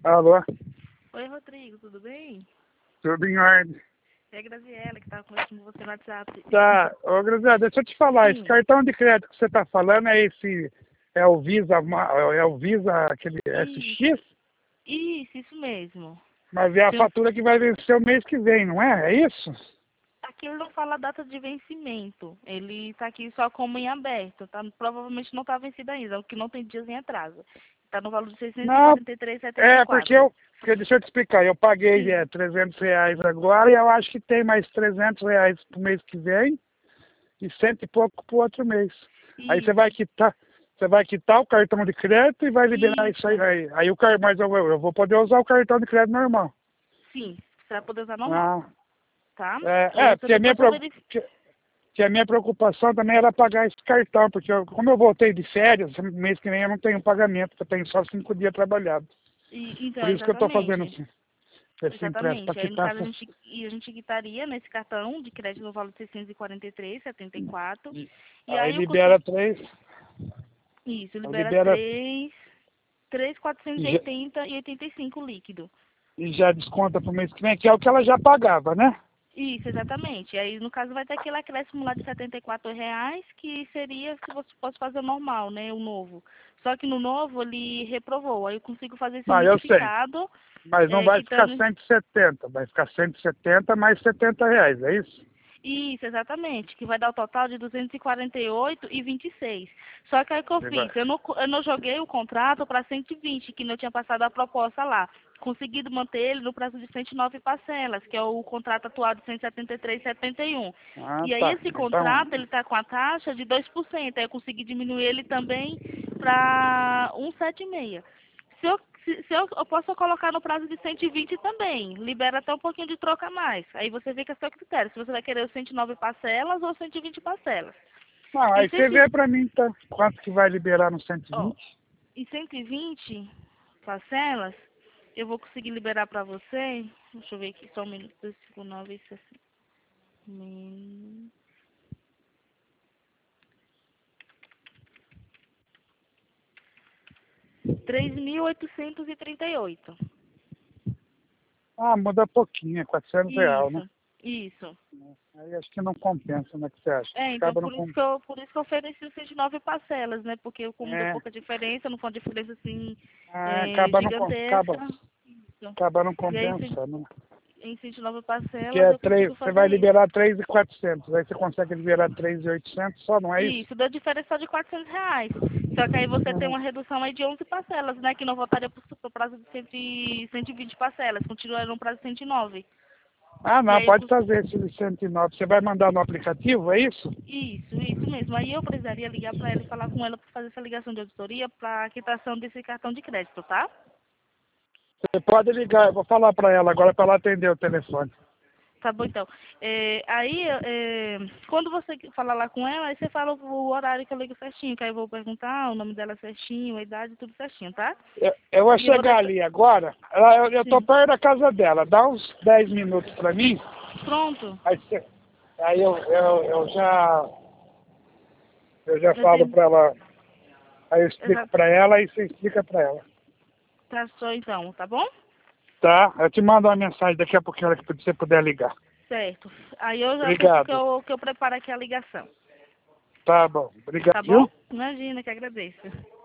Alô? Oi, Rodrigo, tudo bem? Tudo em ordem. É a Graziela que estava conversando com você no WhatsApp. Tá, ô Graziela, deixa eu te falar, esse Sim. cartão de crédito que você tá falando é o Visa, é o Visa, aquele SX, Isso mesmo. mas é a Seu- fatura que vai vencer o mês que vem, não é? É isso? Aqui ele não fala a data de vencimento. Ele está aqui só como em aberto. Tá? Provavelmente não está vencido ainda, o que não tem dias em atraso. Está no valor de Não, R$ 643,74. porque deixa eu te explicar, eu paguei Sim. R$ 300 agora e eu acho que tem mais R$ 300 pro mês que vem e cento e pouco pro outro mês. Aí Isso. você vai quitar o cartão de crédito e vai liberar isso aí. Isso. Mas eu vou poder usar o cartão de crédito normal. Sim. Você vai poder usar normal, Ah, tá? E aí você porque depois só verifica. que a minha preocupação também era pagar esse cartão, porque como eu voltei de férias, mês que vem eu não tenho pagamento, eu tenho só 5 dias trabalhados. Então, Por isso que eu estou fazendo exatamente. assim, esse empréstimo, para Exatamente. Aí, no quitar caso, essa... a gente quitaria nesse cartão de crédito no valor de 643,74. E Aí aí eu consigo. libera três, Isso, libera libera 3.480,85 líquido. e já desconta pro mês que vem, que é o que ela já pagava, né? Isso, exatamente. Aí, no caso, vai ter aquele acréscimo lá de R$ 74, que seria se você fosse fazer o normal, né? O novo. Só que no novo ele reprovou. Aí eu consigo fazer esse Não, eu sei. unificado, Mas não vai ficar quitando. 170, vai ficar 170 mais R$ 70, é isso? Isso, exatamente, que vai dar o total de 248,26. Só que aí o que eu Agora, fiz? Eu não joguei o contrato para 120, que não tinha passado a proposta lá. Conseguido manter ele no prazo de 109 parcelas, que é o contrato atual de 173,71. E aí tá. esse Então, contrato, ele está com a taxa de 2%. Aí eu consegui diminuir ele também para 1,76. Se eu posso colocar no prazo de 120 também, libera até um pouquinho de troca a mais. Aí você vê que é seu critério, se você vai querer os 109 parcelas ou 120 parcelas. não, Em aí você 100, vê pra mim, tá? Quanto que vai liberar no ó, 120? em 120 parcelas, eu vou conseguir liberar para você, deixa eu ver aqui, só um minuto, 259, isso assim. 3.838. Ah, muda pouquinho, é R$ 400, né? Isso. Aí acho que não compensa, né? O que você acha? Então Acaba não compensa. por isso que eu ofereci os 109 parcelas, né? Porque como deu É, pouca diferença, não foi uma diferença assim acaba não, gigantesca. Isso. acaba não E aí compensando, né? em 109 Porque parcelas eu consigo você fazer vai isso. liberar 3.400, aí você consegue liberar 3.800 só, não é isso? Isso, deu diferença só de R$ 400. Só que aí você tem Uhum. uma redução aí de 11 parcelas, né? Que não voltaria para o prazo de 120 parcelas, continuaria no prazo de 109. Ah, E não, aí eu pode consigo. fazer esse de 109. Você vai mandar no aplicativo, é isso? Isso mesmo. Aí eu precisaria ligar para ela e falar com ela para fazer essa ligação de auditoria para a quitação desse cartão de crédito, tá? Você pode ligar, eu vou falar para ela agora para ela atender o telefone. Tá bom, então. Quando você falar lá com ela, aí você fala o horário que eu ligo certinho, que aí eu vou perguntar o nome dela certinho, a idade, tudo certinho, tá? Eu vou E eu vou chegar deixar. ali agora. Eu tô Sim. perto da casa dela. Dá uns 10 minutos para mim. Pronto. Aí, aí eu já Eu falo tenho. para ela. Aí eu explico Exato. para ela e você explica para ela. Tá só então, tá bom? Tá? Eu te mando uma mensagem daqui a pouquinho que você puder ligar. Certo. Aí eu já penso Obrigado. que eu preparo aqui a ligação. Tá bom. Obrigado, Tá bom? viu? Imagina, que agradeço.